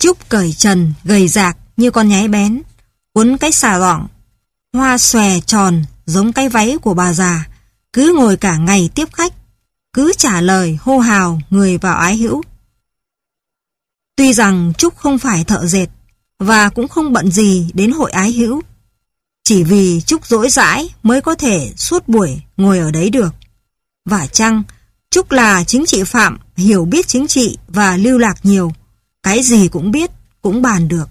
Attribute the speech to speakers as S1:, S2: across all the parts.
S1: Trúc cởi trần, gầy rạc như con nhái bén, quấn cái xà lỏng, hoa xòe tròn giống cái váy của bà già, cứ ngồi cả ngày tiếp khách, cứ trả lời hô hào người vào ái hữu. Tuy rằng Trúc không phải thợ dệt, và cũng không bận gì đến hội ái hữu, chỉ vì Trúc dỗi dãi mới có thể suốt buổi ngồi ở đấy được. Và chăng, Trúc là chính trị phạm, hiểu biết chính trị và lưu lạc nhiều, cái gì cũng biết, cũng bàn được.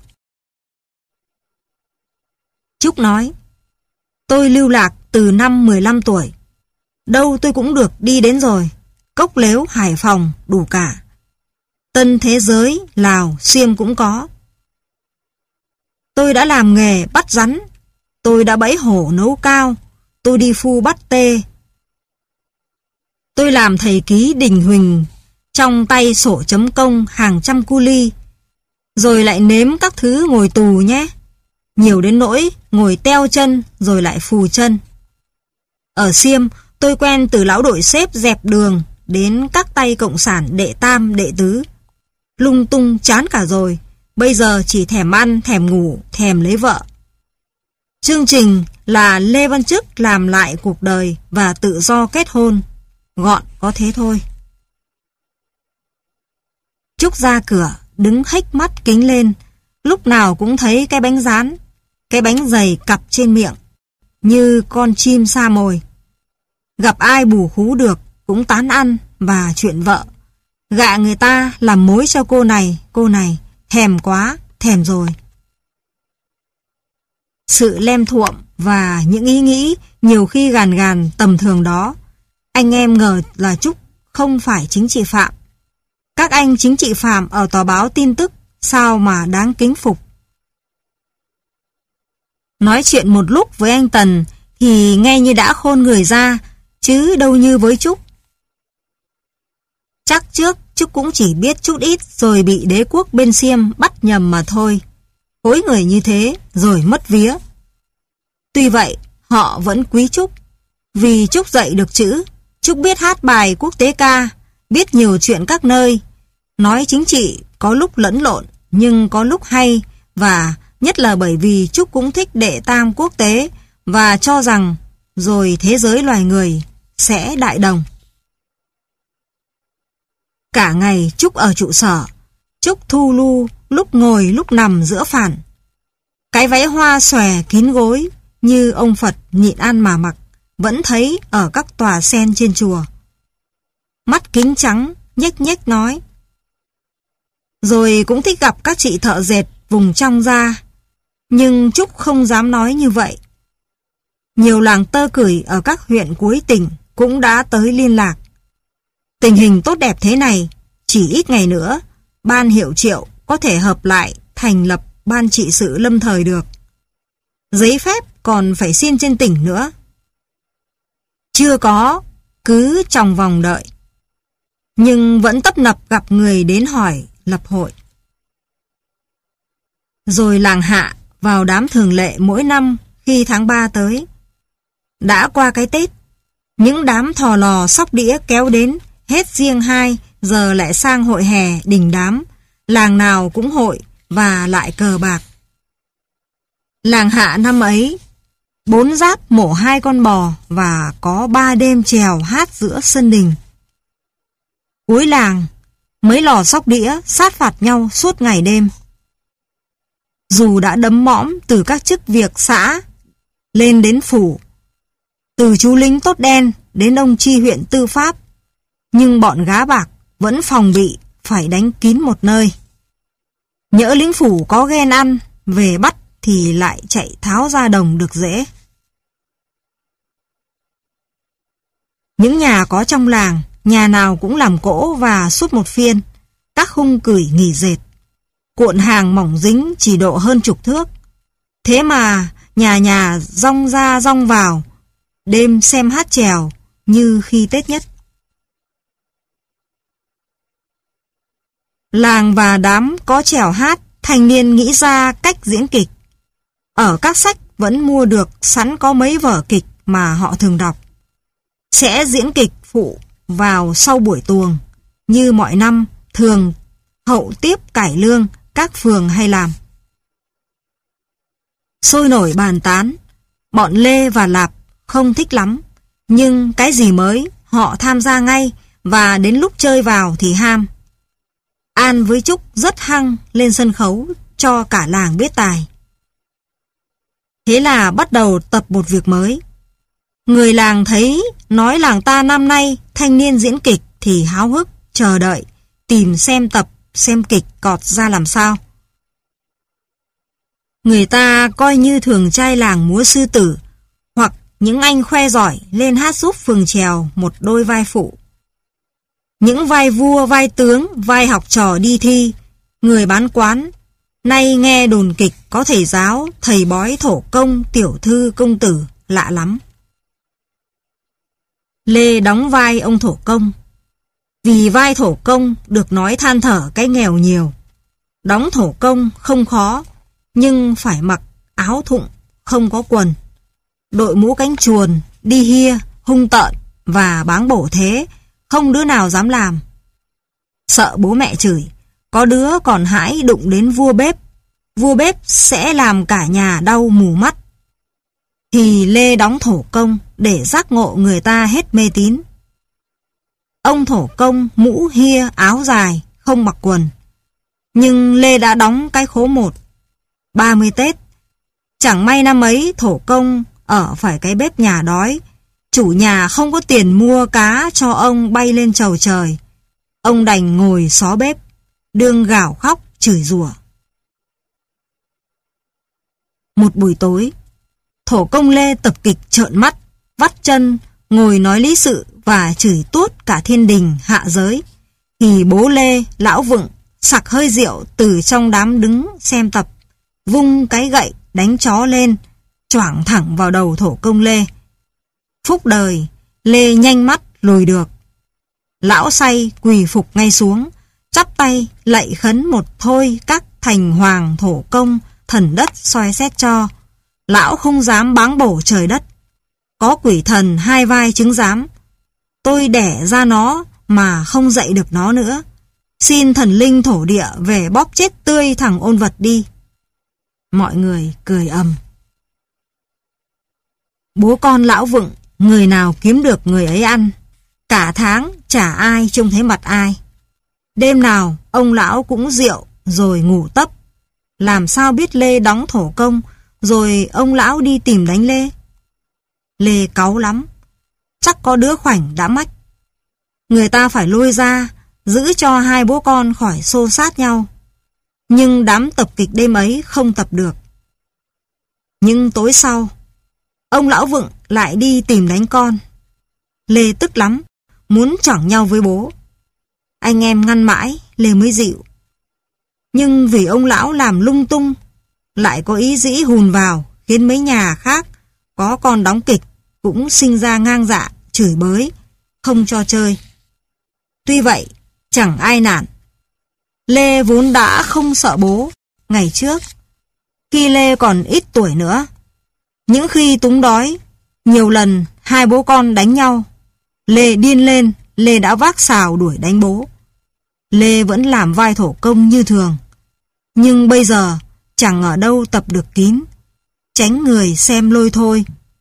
S1: Trúc nói, tôi lưu lạc từ năm 15 tuổi. Đâu tôi cũng được đi đến rồi. Cốc Lếu, Hải Phòng, đủ cả. Tân Thế Giới, Lào, Xiêm cũng có. Tôi đã làm nghề bắt rắn. Tôi đã bẫy hổ nấu cao. Tôi đi phu bắt tê. Tôi làm thầy ký đình huỳnh, trong tay sổ chấm công hàng trăm cu ly. Rồi lại nếm các thứ ngồi tù nhé. Nhiều đến nỗi ngồi teo chân rồi lại phù chân. Ở Xiêm, tôi quen từ lão đội xếp dẹp đường đến các tay cộng sản đệ tam, đệ tứ. Lung tung chán cả rồi, bây giờ chỉ thèm ăn, thèm ngủ, thèm lấy vợ. Chương trình là Lê Văn Trức làm lại cuộc đời và tự do kết hôn. Gọn có thế thôi. Trúc ra cửa, đứng hếch mắt kính lên, lúc nào cũng thấy cái bánh rán, cái bánh dày cặp trên miệng, như con chim sa mồi. Gặp ai bù khú được, cũng tán ăn và chuyện vợ. Gạ người ta làm mối cho cô này, thèm quá, thèm rồi. Sự lem thuộm và những ý nghĩ nhiều khi gàn gàn tầm thường đó, anh em ngờ là Trúc không phải chính trị phạm. Các anh chính trị phạm ở tòa báo tin tức sao mà đáng kính phục. Nói chuyện một lúc với anh Tần thì nghe như đã khôn người ra, chứ đâu như với Trúc. Chắc trước Trúc cũng chỉ biết chút ít rồi bị đế quốc bên Xiêm bắt nhầm mà thôi. Hối người như thế rồi mất vía. Tuy vậy họ vẫn quý Trúc, vì Trúc dạy được chữ. Trúc biết hát bài quốc tế ca, biết nhiều chuyện các nơi. Nói chính trị có lúc lẫn lộn nhưng có lúc hay, và nhất là bởi vì Trúc cũng thích đệ tam quốc tế và cho rằng rồi thế giới loài người sẽ đại đồng. Cả ngày Trúc ở trụ sở, Trúc thu lu, lúc ngồi lúc nằm giữa phản. Cái váy hoa xòe kín gối như ông Phật nhịn ăn mà mặc, vẫn thấy ở các tòa sen trên chùa. Mắt kính trắng, nhếch nhếch nói. Rồi cũng thích gặp các chị thợ dệt vùng trong ra, nhưng Trúc không dám nói như vậy. Nhiều làng tơ cửi ở các huyện cuối tỉnh cũng đã tới liên lạc. Tình hình tốt đẹp thế này, chỉ ít ngày nữa, ban hiệu triệu có thể hợp lại thành lập ban trị sự lâm thời được. Giấy phép còn phải xin trên tỉnh nữa. Chưa có, cứ trong vòng đợi. Nhưng vẫn tấp nập gặp người đến hỏi lập hội. Rồi làng Hạ vào đám thường lệ mỗi năm khi tháng 3 tới. Đã qua cái Tết, những đám thò lò sóc đĩa kéo đến, hết riêng 2 giờ lại sang hội hè đình đám, làng nào cũng hội và lại cờ bạc. Làng Hạ năm ấy, 4 giáp mổ 2 con bò và có 3 đêm chèo hát giữa sân đình. Cuối làng, mấy lò sóc đĩa sát phạt nhau suốt ngày đêm. Dù đã đấm mõm từ các chức việc xã lên đến phủ, từ chú lính tốt đen đến ông chi huyện tư pháp, nhưng bọn gá bạc vẫn phòng bị phải đánh kín một nơi. Nhỡ lính phủ có ghen ăn, về bắt thì lại chạy tháo ra đồng được dễ. Những nhà có trong làng, nhà nào cũng làm cỗ và suốt một phiên, các khung cửi nghỉ dệt. Cuộn hàng mỏng dính chỉ độ hơn chục thước. Thế mà nhà nhà rong ra rong vào, đêm xem hát chèo như khi Tết nhất. Làng và đám có chèo hát, thanh niên nghĩ ra cách diễn kịch. Ở các sách vẫn mua được sẵn có mấy vở kịch mà họ thường đọc. Sẽ diễn kịch phụ vào sau buổi tuồng. Như mọi năm, thường hậu tiếp cải lương, các phường hay làm. Sôi nổi bàn tán, bọn Lê và Lạp không thích lắm, nhưng cái gì mới họ tham gia ngay và đến lúc chơi vào thì ham. An với Trúc rất hăng lên sân khấu cho cả làng biết tài. Thế là bắt đầu tập một việc mới. Người làng thấy nói làng ta năm nay thanh niên diễn kịch thì háo hức, chờ đợi, tìm xem tập, xem kịch cọt ra làm sao. Người ta coi như thường trai làng múa sư tử, hoặc những anh khoe giỏi lên hát giúp phường chèo một đôi vai phụ. Những vai vua, vai tướng, vai học trò đi thi, người bán quán, nay nghe đồn kịch có thầy giáo, thầy bói, thổ công, tiểu thư, công tử, lạ lắm. Lê đóng vai ông thổ công. Vì vai thổ công được nói than thở cái nghèo nhiều. Đóng thổ công không khó, nhưng phải mặc áo thụng, không có quần. Đội mũ cánh chuồn, đi hia, hung tợn và báng bổ thế, không đứa nào dám làm. Sợ bố mẹ chửi, có đứa còn hãi đụng đến vua bếp. Vua bếp sẽ làm cả nhà đau mù mắt. Thì Lê đóng thổ công để giác ngộ người ta hết mê tín. Ông thổ công mũ hia áo dài, không mặc quần. Nhưng Lê đã đóng cái khố 1. 30 Tết. Chẳng may năm ấy thổ công ở phải cái bếp nhà đói. Chủ nhà không có tiền mua cá cho ông bay lên chầu trời. Ông đành ngồi xó bếp, đương gào khóc, chửi rủa. Một buổi tối, thổ công Lê tập kịch trợn mắt, vắt chân, ngồi nói lý sự và chửi tuốt cả thiên đình hạ giới. Thì bố Lê, lão Vựng, sặc hơi rượu từ trong đám đứng xem tập, vung cái gậy đánh chó lên, choảng thẳng vào đầu thổ công Lê. Phúc đời, Lê nhanh mắt lùi được. Lão say quỳ phục ngay xuống, chắp tay lạy khấn một thôi các thành hoàng thổ công, thần đất soi xét cho. Lão không dám báng bổ trời đất. Có quỷ thần 2 vai chứng giám. Tôi đẻ ra nó mà không dạy được nó nữa. Xin thần linh thổ địa về bóp chết tươi thằng ôn vật đi. Mọi người cười ầm. Bố con lão Vựng, người nào kiếm được người ấy ăn. Cả tháng chả ai trông thấy mặt ai. Đêm nào ông lão cũng rượu rồi ngủ tấp. Làm sao biết Lê đóng thổ công, rồi ông lão đi tìm đánh Lê. Lê cáu lắm, chắc có đứa khoảnh đã mách. Người ta phải lôi ra, giữ cho 2 bố con khỏi xô sát nhau. Nhưng đám tập kịch đêm ấy không tập được. Nhưng tối sau, ông lão Vựng lại đi tìm đánh con. Lê tức lắm, muốn chỏng nhau với bố. Anh em ngăn mãi, Lê mới dịu. Nhưng vì ông lão làm lung tung, lại có ý dĩ hùn vào, khiến mấy nhà khác có con đóng kịch cũng sinh ra ngang dạ, chửi bới, không cho chơi. Tuy vậy, chẳng ai nản. Lê vốn đã không sợ bố. Ngày trước, khi Lê còn ít tuổi nữa, những khi túng đói, nhiều lần 2 bố con đánh nhau, Lê điên lên, Lê đã vác sào đuổi đánh bố. Lê vẫn làm vai thổ công như thường. Nhưng bây giờ chẳng ở đâu tập được kín, tránh người xem lôi thôi.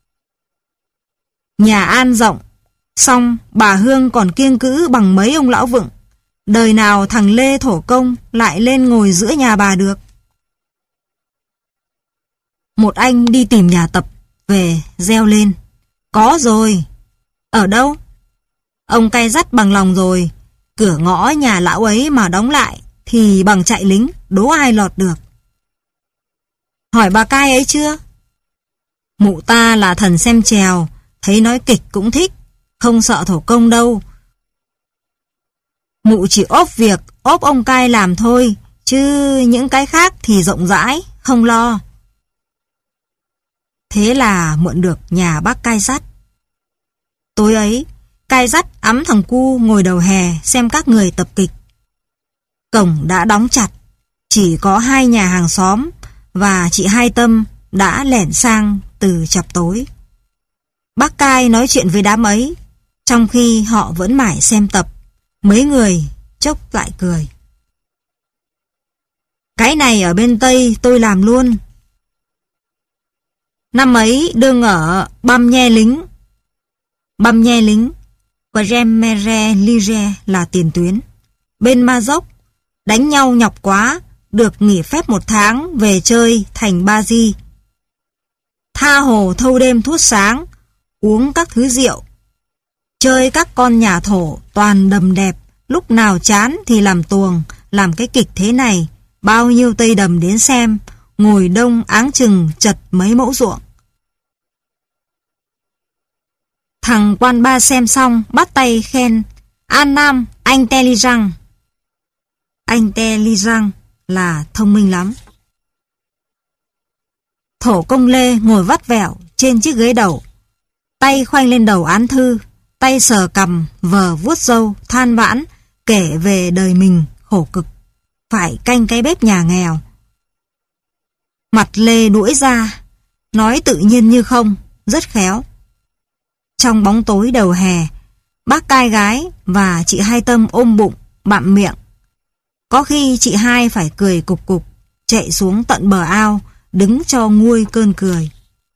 S1: Nhà An rộng, song bà Hương còn kiêng cữ bằng mấy ông lão Vựng. Đời nào thằng Lê thổ công lại lên ngồi giữa nhà bà được. Một anh đi tìm nhà tập, về reo lên. Có rồi. Ở đâu? Ông cai dắt bằng lòng rồi. Cửa ngõ nhà lão ấy mà đóng lại thì bằng chạy lính, đố ai lọt được. Hỏi bà cai ấy chưa? Mụ ta là thần xem chèo, thấy nói kịch cũng thích, không sợ thổ công đâu. Mụ chỉ ốp việc, ốp ông cai làm thôi, chứ những cái khác thì rộng rãi, không lo. Thế là mượn được nhà bác cai dắt. Tối ấy, cai dắt ẵm thằng cu ngồi đầu hè xem các người tập kịch. Cổng đã đóng chặt, chỉ có 2 nhà hàng xóm và chị Hai Tâm đã lẻn sang từ chập tối. Bác cai nói chuyện với đám ấy, trong khi họ vẫn mải xem tập. Mấy người chốc lại cười. Cái này ở bên Tây tôi làm luôn. Năm ấy đương ở Băm Nhe Lính. Băm Nhe Lính, Premere Lige là tiền tuyến. Bên Ma Dốc, đánh nhau nhọc quá, được nghỉ phép 1 tháng về chơi thành Ba Di. Tha hồ thâu đêm thuốt sáng, uống các thứ rượu. Chơi các con nhà thổ toàn đầm đẹp, lúc nào chán thì làm tuồng, làm cái kịch thế này, bao nhiêu Tây đầm đến xem, ngồi đông áng chừng chật mấy mẫu ruộng. Thằng quan ba xem xong, bắt tay khen, An Nam, anh intelligent. Intelligent là thông minh lắm. Thổ công Lê ngồi vắt vẻo trên chiếc ghế đầu, tay khoanh lên đầu án thư, tay sờ cằm, vờ vuốt râu, than vãn, kể về đời mình khổ cực, phải canh cái bếp nhà nghèo. Mặt Lê đuổi ra, nói tự nhiên như không, rất khéo. Trong bóng tối đầu hè, bác Cai Gái và chị Hai Tâm ôm bụng, bặm miệng. Có khi chị Hai phải cười cục cục, chạy xuống tận bờ ao, đứng cho nguôi cơn cười.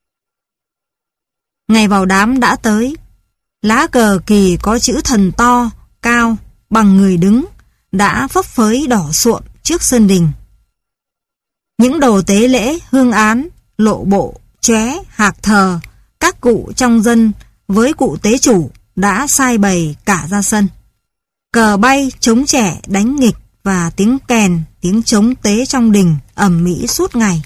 S1: Ngày vào đám đã tới. Lá cờ kỳ có chữ thần to, cao, bằng người đứng, đã phấp phới đỏ suộm trước sân đình. Những đồ tế lễ, hương án, lộ bộ, chóe, hạc thờ, các cụ trong dân với cụ tế chủ đã sai bày cả ra sân. Cờ bay, trống trẻ, đánh nghịch và tiếng kèn, tiếng trống tế trong đình ầm ĩ suốt ngày.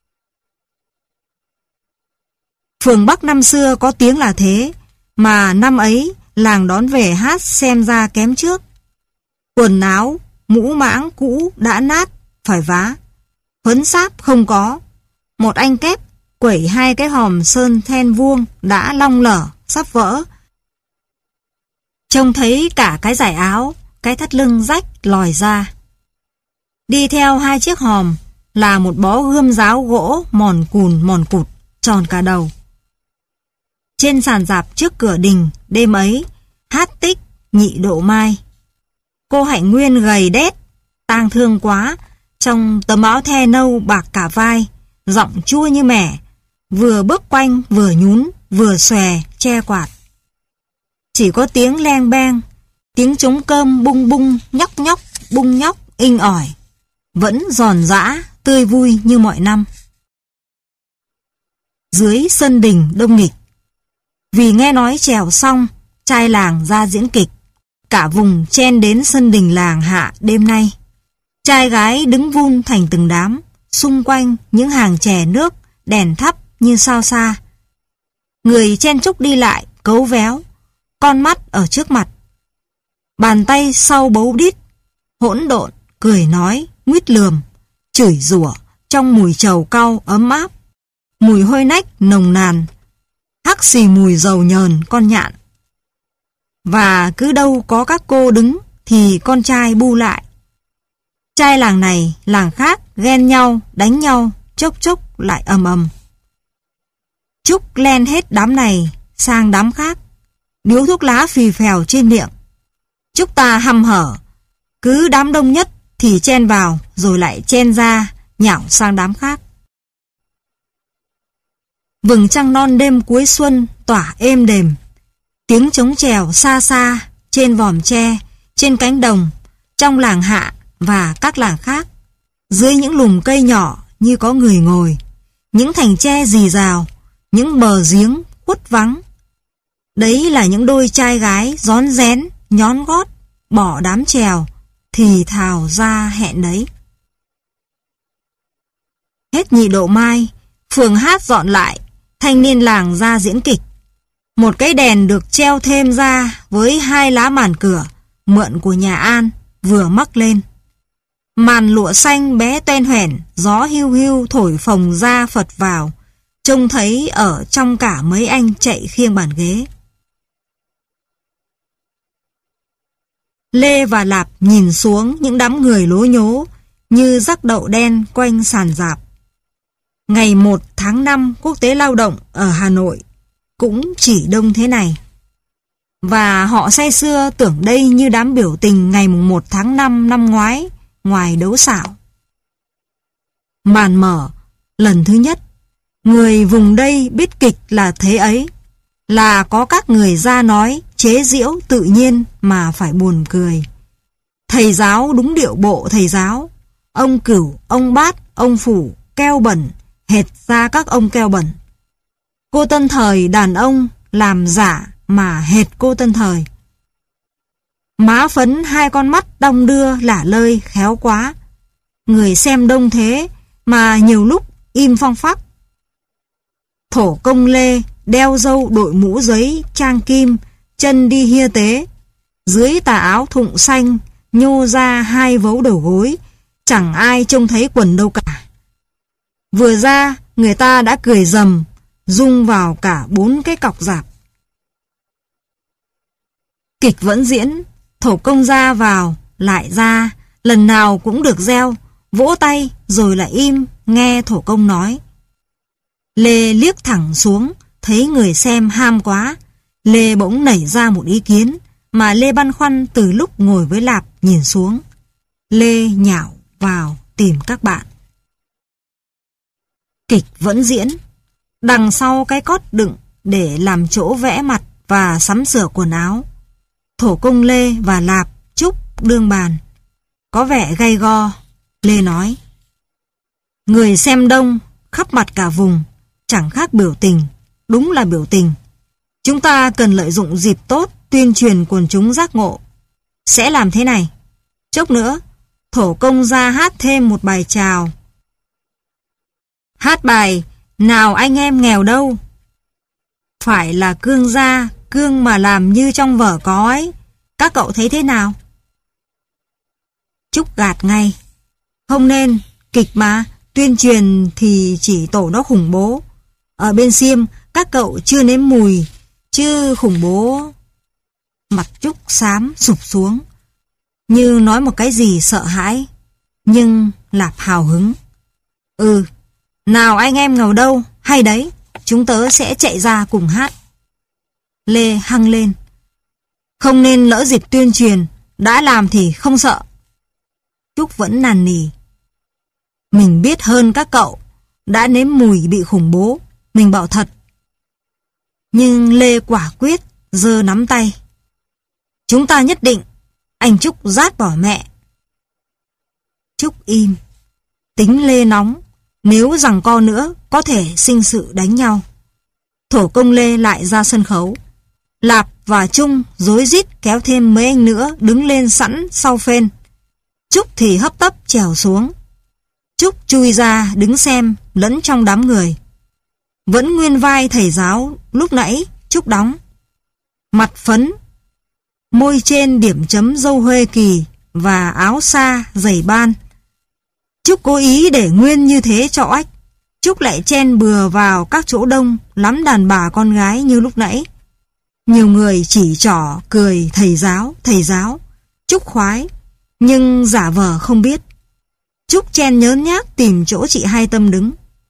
S1: Phường Bắc năm xưa có tiếng là thế, mà năm ấy làng đón về hát xem ra kém trước. Quần áo, mũ mãng cũ đã nát, phải vá. Huấn sáp không có. Một anh kép quẩy 2 cái hòm sơn then vuông đã long lở, sắp vỡ. Trông thấy cả cái dải áo, cái thắt lưng rách lòi ra. Đi theo 2 chiếc hòm là một bó gươm giáo gỗ mòn cùn mòn cụt, tròn cả đầu. Trên sàn rạp trước cửa đình, đêm ấy, hát tích Nhị Độ Mai. Cô Hạnh Nguyên gầy đét, tang thương quá, trong tấm áo the nâu bạc cả vai, giọng chua như mẻ, vừa bước quanh vừa nhún, vừa xòe, che quạt. Chỉ có tiếng leng beng, tiếng trống cơm bung bung, nhóc nhóc, bung nhóc, inh ỏi, vẫn giòn giã, tươi vui như mọi năm. Dưới sân đình đông nghịch, vì nghe nói chèo xong, trai làng ra diễn kịch, cả vùng chen đến sân đình làng hạ đêm nay. Trai gái đứng vun thành từng đám, xung quanh những hàng chè nước, đèn thắp như sao xa. Người chen chúc đi lại, cấu véo, con mắt ở trước mặt. Bàn tay sau bấu đít, hỗn độn, cười nói, nguýt lườm, chửi rủa trong mùi trầu cau ấm áp, mùi hôi nách nồng nàn, hắc xì mùi dầu nhờn con nhạn. Và cứ đâu có các cô đứng thì con trai bu lại. Trai làng này, làng khác ghen nhau, đánh nhau, chốc chốc lại ầm ầm. Trúc len hết đám này sang đám khác, điếu thuốc lá phì phèo trên miệng. Trúc ta hăm hở, cứ đám đông nhất thì chen vào, rồi lại chen ra, nhảo sang đám khác. Vầng trăng non đêm cuối xuân tỏa êm đềm, tiếng trống chèo xa xa trên vòm tre, trên cánh đồng, trong làng hạ và các làng khác, dưới những lùm cây nhỏ như có người ngồi, những thành tre rì rào, những bờ giếng khuất vắng. Đấy là những đôi trai gái rón rén, nhón gót, bỏ đám chèo, thì thào ra hẹn đấy. Hết Nhị Độ Mai, phường hát dọn lại, thanh niên làng ra diễn kịch. Một cái đèn được treo thêm ra với 2 lá màn cửa, mượn của nhà An, vừa mắc lên. Màn lụa xanh bé toen hoẻn, gió hiu hiu thổi phồng ra phật vào, trông thấy ở trong cả mấy anh chạy khiêng bàn ghế. Lê và Lạp nhìn xuống những đám người lố nhố như rắc đậu đen quanh sàn rạp. Ngày 1 tháng 5 Quốc tế Lao động ở Hà Nội cũng chỉ đông thế này. Và họ say sưa tưởng đây như đám biểu tình ngày 1 tháng 5 năm ngoái ngoài đấu xảo. Màn mở, lần thứ nhất, người vùng đây biết kịch là thế ấy, là có các người ra nói, chế giễu tự nhiên mà phải buồn cười. Thầy giáo đúng điệu bộ thầy giáo, ông Cửu, ông Bát, ông Phủ, keo bẩn, hệt ra các ông keo bẩn. Cô Tân Thời đàn ông làm giả mà hệt cô Tân Thời. Má phấn hai con mắt đong đưa lả lơi khéo quá. Người xem đông thế mà nhiều lúc im phăng phắc. Thổ công Lê đeo râu đội mũ giấy trang kim, chân đi hia tế, dưới tà áo thụng xanh nhô ra hai vấu đầu gối, chẳng ai trông thấy quần đâu cả. Vừa ra người ta đã cười rầm, rung vào cả 4 cái cọc rạp. Kịch vẫn diễn, thổ công ra vào, lại ra, lần nào cũng được reo, vỗ tay rồi lại im, nghe thổ công nói. Lê liếc thẳng xuống, thấy người xem ham quá. Lê bỗng nảy ra một ý kiến, mà Lê băn khoăn từ lúc ngồi với Lạp nhìn xuống. Lê nhảo vào tìm các bạn. Kịch vẫn diễn. Đằng sau cái cót đựng để làm chỗ vẽ mặt và sắm sửa quần áo, thổ công Lê và Lạp, Trúc đương bàn. Có vẻ gay go. Lê nói: người xem đông, khắp mặt cả vùng, chẳng khác biểu tình, đúng là biểu tình. Chúng ta cần lợi dụng dịp tốt tuyên truyền quần chúng giác ngộ. Sẽ làm thế này. Chốc nữa, thổ công ra hát thêm một bài chào. Hát bài Nào anh em nghèo đâu. Phải là cương gia, cương mà làm như trong vở có ấy. Các cậu thấy thế nào? Trúc gạt ngay. Không nên, kịch mà, tuyên truyền thì chỉ tổ nó khủng bố. Ở bên Xiêm, các cậu chưa nếm mùi, chứ khủng bố. Mặt Trúc xám sụp xuống, như nói một cái gì sợ hãi. Nhưng Lạp hào hứng. Nào anh em nghèo đâu, hay đấy, chúng tớ sẽ chạy ra cùng hát. Lê hăng lên. Không nên lỡ dịp tuyên truyền, đã làm thì không sợ. Trúc vẫn nàn nỉ. Mình biết hơn các cậu, đã nếm mùi bị khủng bố, mình bảo thật. Nhưng Lê quả quyết, giơ nắm tay. Chúng ta nhất định, anh Trúc rát bỏ mẹ. Trúc im. Tính Lê nóng, nếu giằng co nữa, có thể sinh sự đánh nhau. Thổ công Lê lại ra sân khấu. Lạp và Trung rối rít kéo thêm mấy anh nữa đứng lên sẵn sau phên. Trúc thì hấp tấp trèo xuống. Trúc chui ra đứng xem lẫn trong đám người. Vẫn nguyên vai thầy giáo lúc nãy Trúc đóng. Mặt phấn, môi trên điểm chấm râu Huê Kỳ và áo sa giày ban. Trúc cố ý để nguyên như thế cho oách. Trúc lại chen bừa vào các chỗ đông lắm đàn bà con gái như lúc nãy. Nhiều người chỉ trỏ cười thầy giáo. Trúc khoái, nhưng giả vờ không biết. Trúc chen nhớn nhác tìm chỗ chị Hai Tâm đứng.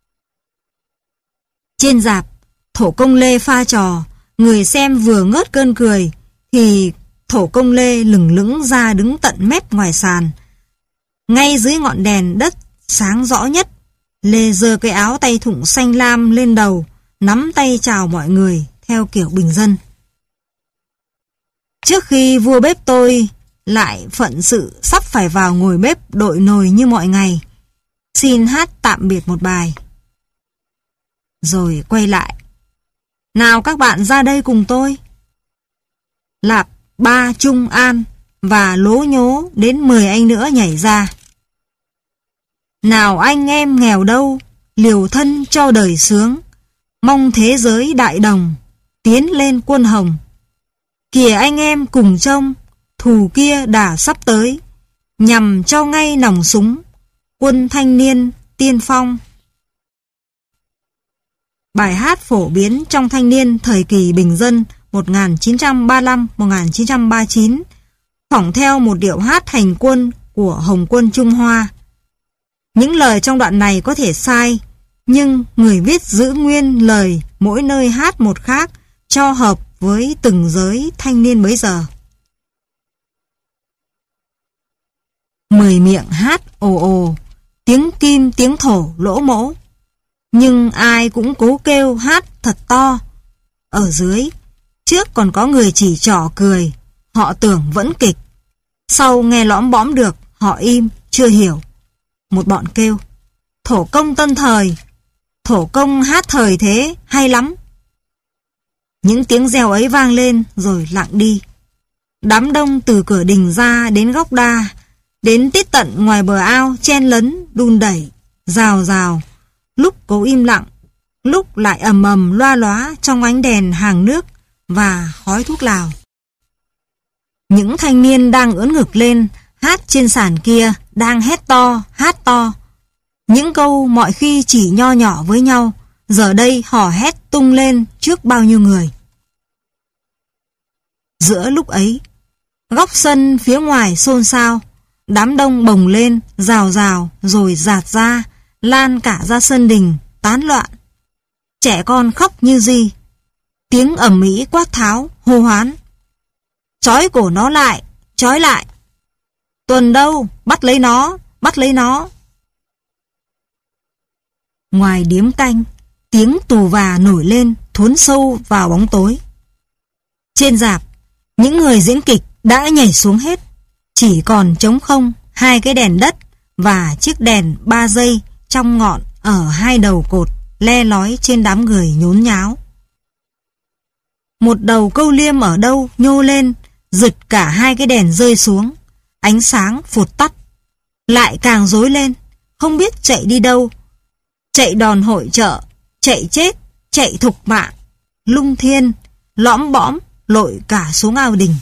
S1: Trên rạp, thổ công Lê pha trò, người xem vừa ngớt cơn cười, thì thổ công Lê lửng lững ra đứng tận mép ngoài sàn. Ngay dưới ngọn đèn đất sáng rõ nhất, Lê giơ cái áo tay thụng xanh lam lên đầu, nắm tay chào mọi người theo kiểu bình dân. Trước khi vua bếp tôi lại phận sự sắp phải vào ngồi bếp đội nồi như mọi ngày, xin hát tạm biệt một bài. Rồi quay lại. Nào các bạn ra đây cùng tôi. Lạp, Ba, Trung, An và lố nhố đến 10 anh nữa nhảy ra. Nào anh em nghèo đâu, liều thân cho đời sướng, mong thế giới đại đồng, tiến lên quân hồng. Kìa anh em cùng trông, thù kia đã sắp tới, nhằm cho ngay nòng súng, quân thanh niên tiên phong. Bài hát phổ biến trong thanh niên thời kỳ bình dân 1935-1939, phỏng theo một điệu hát hành quân của Hồng quân Trung Hoa. Những lời trong đoạn này có thể sai, nhưng người viết giữ nguyên lời mỗi nơi hát một khác cho hợp với từng giới thanh niên bấy giờ. 10 miệng hát ồ ồ, tiếng kim tiếng thổ lỗ mỗ. Nhưng ai cũng cố kêu hát thật to. Ở dưới, trước còn có người chỉ trỏ cười, họ tưởng vẫn kịch. Sau nghe lõm bõm được, họ im, chưa hiểu. Một bọn kêu, thổ công tân thời, thổ công hát thời thế, hay lắm. Những tiếng reo ấy vang lên rồi lặng đi. Đám đông từ cửa đình ra đến góc đa, đến tít tận ngoài bờ ao chen lấn, đun đẩy, rào rào, lúc cố im lặng, lúc lại ầm ầm loa lóa trong ánh đèn hàng nước và khói thuốc lào. Những thanh niên đang ưỡn ngực lên, hát trên sàn kia, đang hét to, hát to. Những câu mọi khi chỉ nho nhỏ với nhau, giờ đây hò hét tung lên trước bao nhiêu người. Giữa lúc ấy, góc sân phía ngoài xôn xao, đám đông bồng lên, rào rào, rồi dạt ra, lan cả ra sân đình, tán loạn. Trẻ con khóc như gì. Tiếng ầm ĩ quát tháo, hô hoán. Trói cổ nó lại, trói lại. Tuần đâu, bắt lấy nó, bắt lấy nó. Ngoài điếm canh, tiếng tù và nổi lên, thuốn sâu vào bóng tối. Trên rạp, những người diễn kịch đã nhảy xuống hết. Chỉ còn trống không 2 cái đèn đất và chiếc đèn 3 giây trong ngọn ở 2 đầu cột le lói trên đám người nhốn nháo. Một đầu câu liêm ở đâu nhô lên, giật cả 2 cái đèn rơi xuống. Ánh sáng phụt tắt. Lại càng rối lên, không biết chạy đi đâu. Chạy đòn hội chợ, chạy chết, chạy thục mạng, lung thiên, lõm bõm, lội cả xuống ao đình.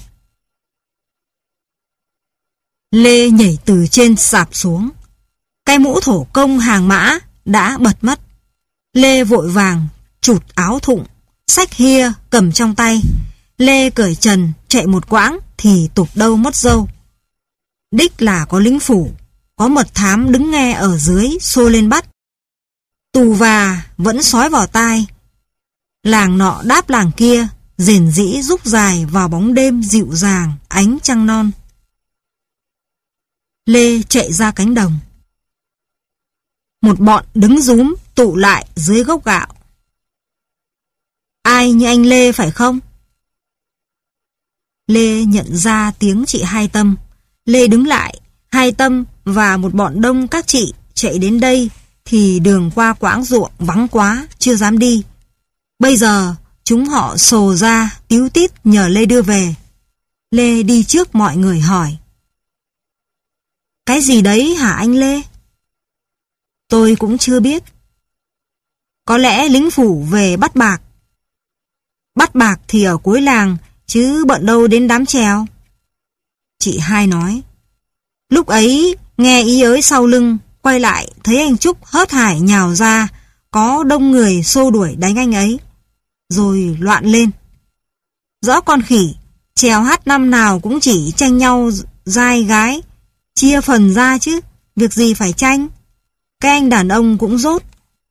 S1: Lê nhảy từ trên sạp xuống. Cái mũ thổ công hàng mã đã bật mất. Lê vội vàng chụt áo thụng, xách hia cầm trong tay. Lê cởi trần chạy một quãng thì tụt đâu mất dâu. Đích là có lính phủ, có mật thám đứng nghe ở dưới xô lên bắt. Tù và vẫn sói vào tai. Làng nọ đáp làng kia, rền rĩ rúc dài vào bóng đêm dịu dàng ánh trăng non. Lê chạy ra cánh đồng. Một bọn đứng rúm tụ lại dưới gốc gạo. Ai như anh Lê phải không? Lê nhận ra tiếng chị Hai Tâm. Lê đứng lại, Hai Tâm và một bọn đông các chị chạy đến đây thì đường qua quãng ruộng vắng quá, chưa dám đi. Bây giờ chúng họ sồ ra tíu tít nhờ Lê đưa về. Lê đi trước mọi người hỏi. Cái gì đấy hả anh Lê? Tôi cũng chưa biết. Có lẽ lính phủ về bắt bạc. Bắt bạc thì ở cuối làng, chứ bận đâu đến đám chèo. Chị Hai nói. Lúc ấy nghe ý ới sau lưng, quay lại thấy anh Trúc hớt hải nhào ra, có đông người xô đuổi đánh anh ấy. Rồi loạn lên. Rõ con khỉ, chèo hát năm nào cũng chỉ tranh nhau giai gái, chia phần ra chứ, việc gì phải tranh. Cái anh đàn ông cũng rốt.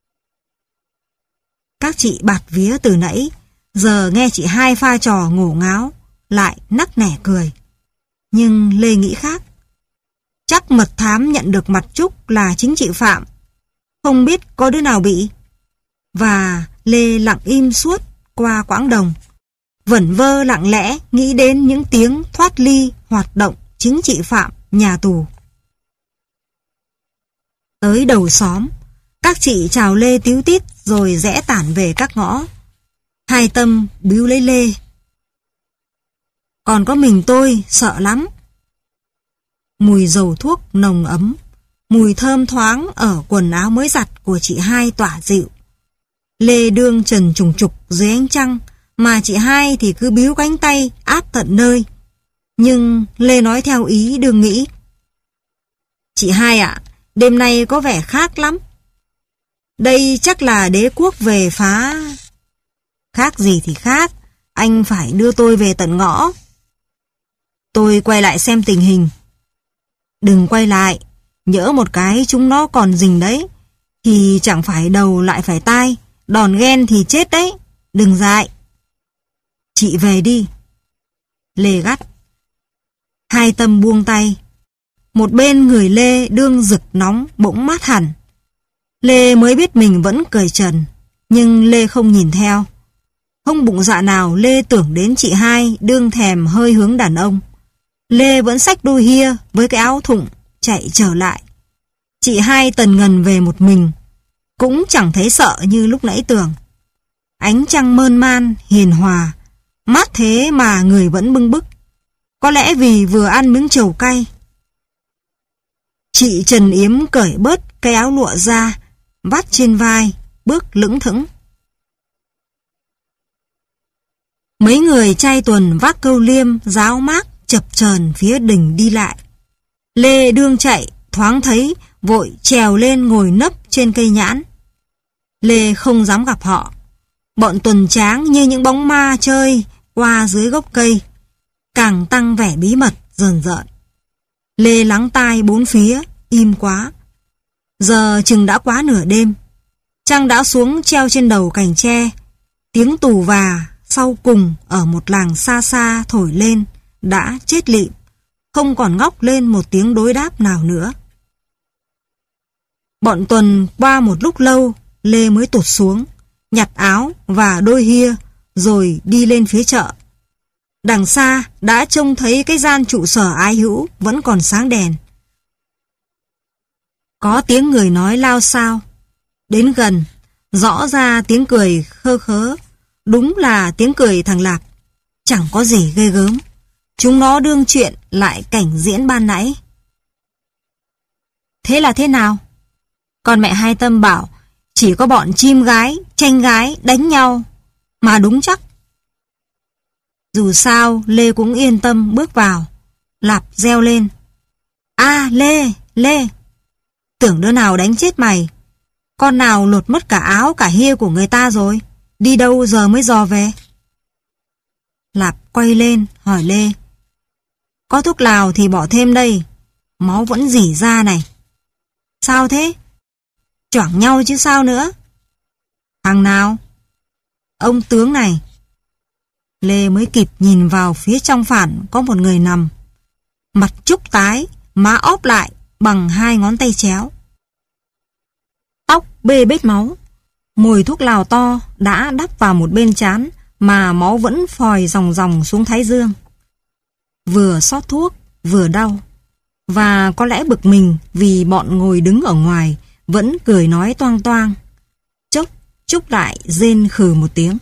S1: Các chị bạt vía từ nãy, giờ nghe chị Hai pha trò ngổ ngáo, lại nắc nẻ cười. Nhưng Lê nghĩ khác. Chắc mật thám nhận được mặt Trúc là chính chị Phạm. Không biết có đứa nào bị. Và Lê lặng im suốt qua quãng đồng, vẩn vơ lặng lẽ nghĩ đến những tiếng thoát ly hoạt động chính chị Phạm nhà tù. Tới đầu xóm, các chị chào Lê tíu tít rồi rẽ tản về các ngõ. Hai Tâm bíu lấy Lê. Còn có mình tôi sợ lắm. Mùi dầu thuốc nồng ấm, mùi thơm thoáng ở quần áo mới giặt của chị Hai tỏa dịu. Lê đương trần trùng trục dưới ánh trăng, mà chị Hai thì cứ bíu cánh tay áp tận nơi. Nhưng Lê nói theo ý đương nghĩ. Chị Hai ạ, đêm nay có vẻ khác lắm. Đây chắc là đế quốc về phá. Khác gì thì khác, anh phải đưa tôi về tận ngõ. Tôi quay lại xem tình hình. Đừng quay lại, nhỡ một cái chúng nó còn rình đấy, thì chẳng phải đầu lại phải tai, đòn ghen thì chết đấy, đừng dại. Chị về đi. Lê gắt. Hai Tâm buông tay. Một bên người Lê đương rực nóng bỗng mát hẳn. Lê mới biết mình vẫn cởi trần, nhưng Lê không nhìn theo. Không bụng dạ nào Lê tưởng đến chị hai đương thèm hơi hướng đàn ông. Lê vẫn xách đôi hia với cái áo thụng chạy trở lại. Chị hai tần ngần về một mình, cũng chẳng thấy sợ như lúc nãy tưởng. Ánh trăng mơn man, hiền hòa, mát thế mà người vẫn bưng bức. Có lẽ vì vừa ăn miếng trầu cay. Chị Trần Yếm cởi bớt cái áo lụa ra, vắt trên vai, bước lững thững. Mấy người trai tuần vác câu liêm, giáo mác, chập chờn phía đình đi lại. Lê đương chạy, thoáng thấy, vội trèo lên ngồi nấp trên cây nhãn. Lê không dám gặp họ. Bọn tuần tráng như những bóng ma chơi qua dưới gốc cây, càng tăng vẻ bí mật rờn rợn. Lê lắng tai bốn phía, im quá. Giờ chừng đã quá nửa đêm. Trăng đã xuống treo trên đầu cành tre. Tiếng tù và sau cùng ở một làng xa xa thổi lên đã chết lịm, không còn ngóc lên một tiếng đối đáp nào nữa. Bọn tuần qua một lúc lâu, Lê mới tụt xuống, nhặt áo và đôi hia, rồi đi lên phía chợ. Đằng xa đã trông thấy cái gian trụ sở Ái Hữu vẫn còn sáng đèn. Có tiếng người nói lao xao. Đến gần, rõ ra tiếng cười khơ khớ. Đúng là tiếng cười thằng Lạp. Chẳng có gì ghê gớm. Chúng nó đương chuyện lại cảnh diễn ban nãy. Thế là thế nào? Con mẹ Hai Tâm bảo chỉ có bọn chim gái, tranh gái đánh nhau. Mà đúng chắc. Dù sao Lê cũng yên tâm bước vào. Lạp reo lên. À Lê. Tưởng đứa nào đánh chết mày. Con nào lột mất cả áo cả hia của người ta rồi. Đi đâu giờ mới dò về? Lạp quay lên hỏi Lê. Có thuốc lào thì bỏ thêm đây. Máu vẫn rỉ ra này. Sao thế? Choảng nhau chứ sao nữa. Thằng nào? Ông tướng này. Lê mới kịp nhìn vào phía trong phản có một người nằm. Mặt trúc tái, má óp lại bằng hai ngón tay chéo. Tóc bê bết máu. Mùi thuốc lào to đã đắp vào một bên trán mà máu vẫn phòi ròng ròng xuống thái dương. Vừa xót thuốc, vừa đau. Và có lẽ bực mình vì bọn ngồi đứng ở ngoài vẫn cười nói toang toang. Chốc, Trúc lại rên khừ một tiếng.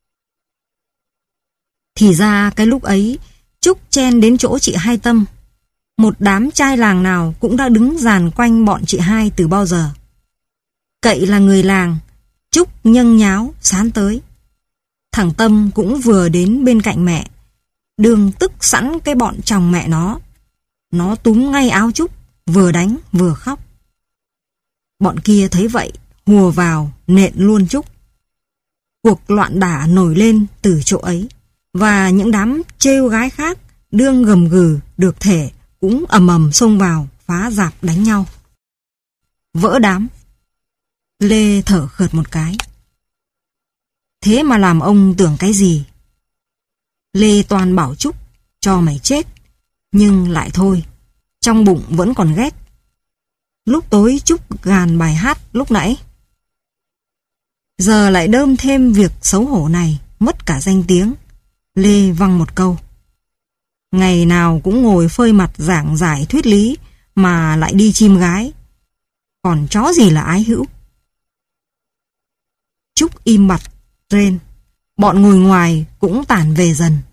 S1: Thì ra cái lúc ấy, Trúc chen đến chỗ chị Hai Tâm. Một đám trai làng nào cũng đã đứng dàn quanh bọn chị hai từ bao giờ. Cậy là người làng, Trúc nhâng nháo sán tới. Thằng Tâm cũng vừa đến bên cạnh mẹ, đương tức sẵn cái bọn chồng mẹ nó. Nó túm ngay áo Trúc, vừa đánh vừa khóc. Bọn kia thấy vậy, hùa vào nện luôn Trúc. Cuộc loạn đả nổi lên từ chỗ ấy, và những đám trêu gái khác đương gầm gừ được thể cũng ầm ầm xông vào phá rạp đánh nhau. Vỡ đám. Lê thở khượt một cái. Thế mà làm ông tưởng cái gì? Lê toàn bảo Trúc cho mày chết, nhưng lại thôi, trong bụng vẫn còn ghét. Lúc tối Trúc gàn bài hát lúc nãy. Giờ lại đơm thêm việc xấu hổ này, mất cả danh tiếng. Lê văng một câu. Ngày nào cũng ngồi phơi mặt giảng giải thuyết lý mà lại đi chim gái. Còn chó gì là ái hữu? Trúc im bặt, rên. Bọn ngồi ngoài cũng tản về dần.